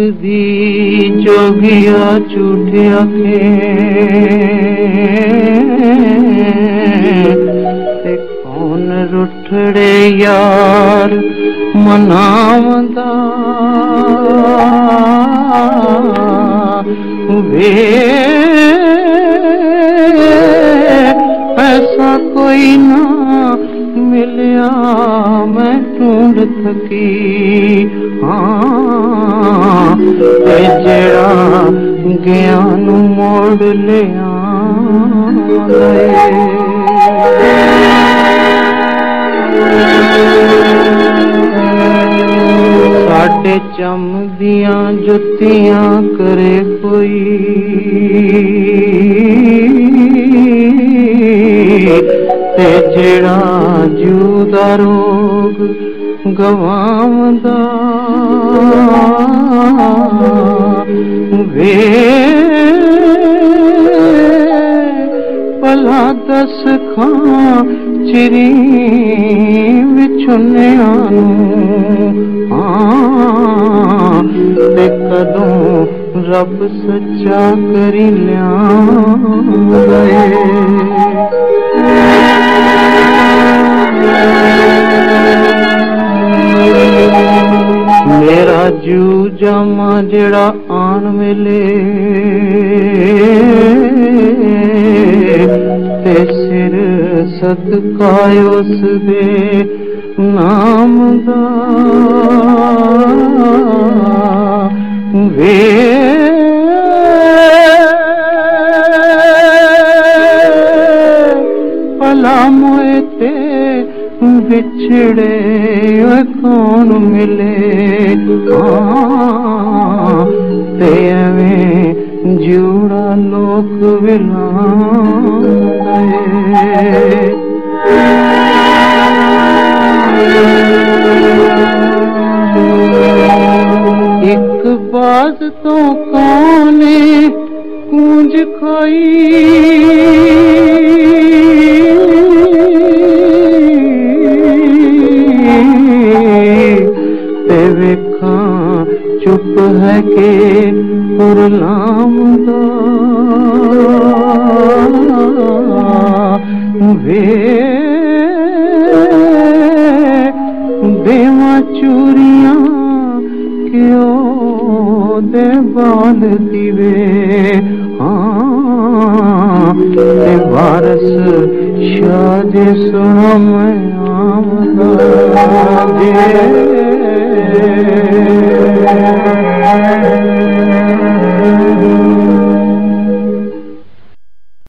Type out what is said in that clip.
दी जोगिया झूठिया खे ते कौन रुठड़े यार मनावंदा वे ऐसा कोई ना मिलिया मैं ढूंढ थकी हाँ जेड़ा गया नू मोड़ ले साडे चमदियां जुत्तियां करे कोई ते जेड़ा जूदा रोग गवावंदा वे भला दस खां चिरी विछुनिया ते कदों रब सच्चा करी लिया मेरा जू जामा जेड़ा आन मिले ते सिर सदका उस दे नाम दा वे भला मोए ते बिछड़े कौन मिले ते एवें जूड़ा लोक विलाए एक बात तो कौने गूंज खाई ते वेखा चुप है के पुरलाम दा वे देवा चूरियां क्यों दे बाल दिवे हाँ ते वारस शाह दे सुना मैं आमदा